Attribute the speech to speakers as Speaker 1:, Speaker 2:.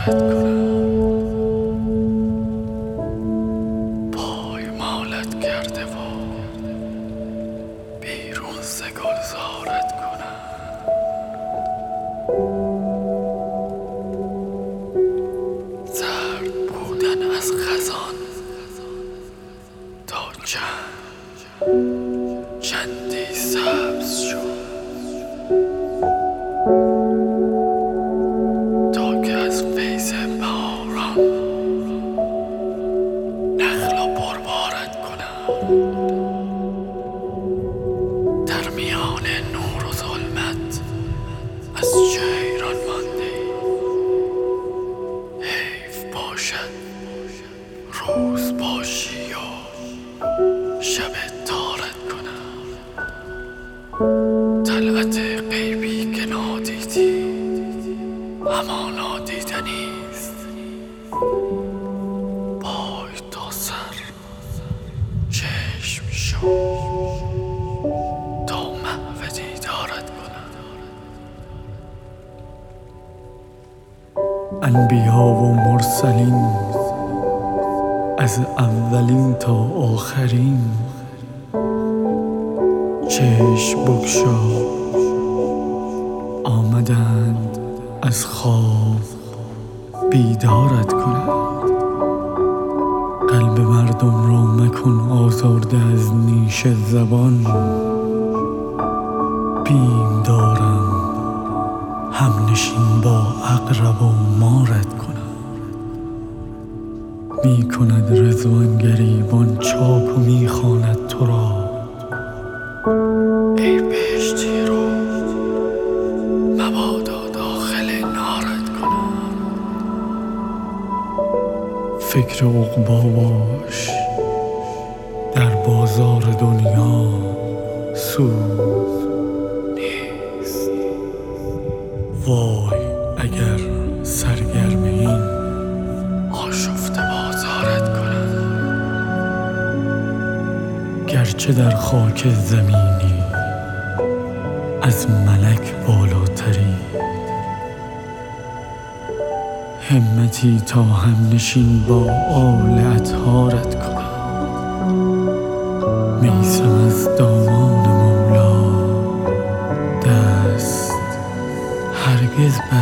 Speaker 1: دارت کنم، پای مالت کرده و بیرون ز گلزارت کنم. زرد بودن از خزان تا چندی سبز شد، تا که از فیض بهاران نخل و پربارت کنم. در میان نور و ظلمت از چه حیران ماندی، حیف باشد روز باشی و شب تارت کنم. طلعت غیبی که نادیدی همانا دیدنیست، پای تا سر چشم شو تا محو دیدارت کنم.
Speaker 2: انبیا و مرسلین از اولین تا آخرین چشم بگشا آمدند از خواب بیدارت کنند. قلب مردم را مکن آزرده از نیش زبان، بیم دارم همنشین با عقرب و مارت کنم. می کند رضوان گریبان چاک و می خواند تو را،
Speaker 1: ای بهشتی رو مبادا داخل نارت کنم.
Speaker 2: فکر عقبا باش در بازار دنیا سود
Speaker 1: نیست.
Speaker 2: وای اگر سرگرم این
Speaker 1: آشفته بازارت کنم.
Speaker 2: گرچه در خاک زمینی از ملک بالاتری، همتی تا همنشین با آل اطهارت کنم. میسم از دامان مولا دست هرگز بر